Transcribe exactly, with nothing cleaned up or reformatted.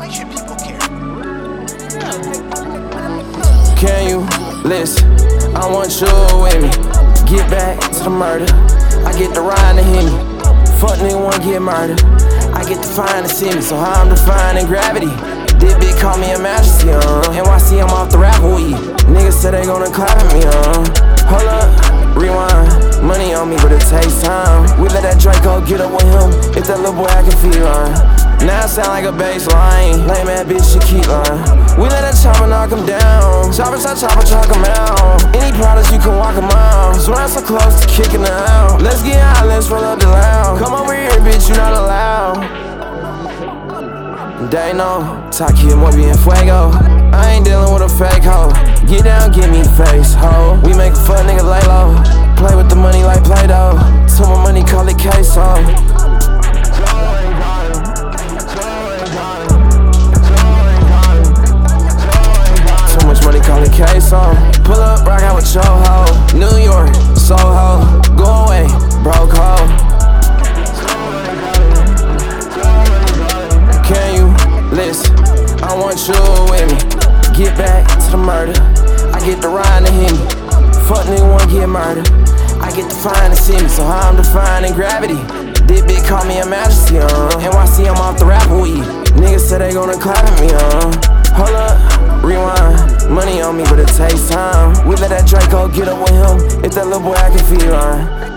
should people care? Can you listen? I want you with me. Get back to the murder. I get the ride to hit me. Fuck nigga wanna get murdered. I get to find and see me, so how I'm defining gravity. This bitch call me a majesty, uh N Y C, I'm off the rap weed. Niggas say they gonna clap at me, uh Hold up, rewind. Money on me, but it takes time. We let that Draco get up with him. If that little boy I can feel line. Now I sound like a bass line. Lame ass bitch, she keep lying. We let that chopper knock him down. Chopper, chopper, chopper, chuck him out. Any products you can walk him out. So I'm so close to kicking her out. Let's get out, let's roll up the loud. Come over here, bitch, you not allowed. They know, Taki more bien fuego. I ain't dealing with a fake hoe. Get down, give me face, ho. We make a fuck nigga lay low. Play with the money like Play-Doh. Too much money, call it queso. Too much money, call it queso. Pull up, rock out with your hoe. New York, Soho. Go away, broke hoe. Can you listen? I want you with me. Get back to the murder. I get the ride to hit me. Fuck nigga wanna get murdered. I get to find and see me, so how I'm defining gravity. This bitch call me a majesty, uh N Y C, I'm off the rap weed. Niggas say they gonna clap at me, uh Hold up, rewind. Money on me, but it takes time. We let that Draco get up with him. If that little boy I can feel line.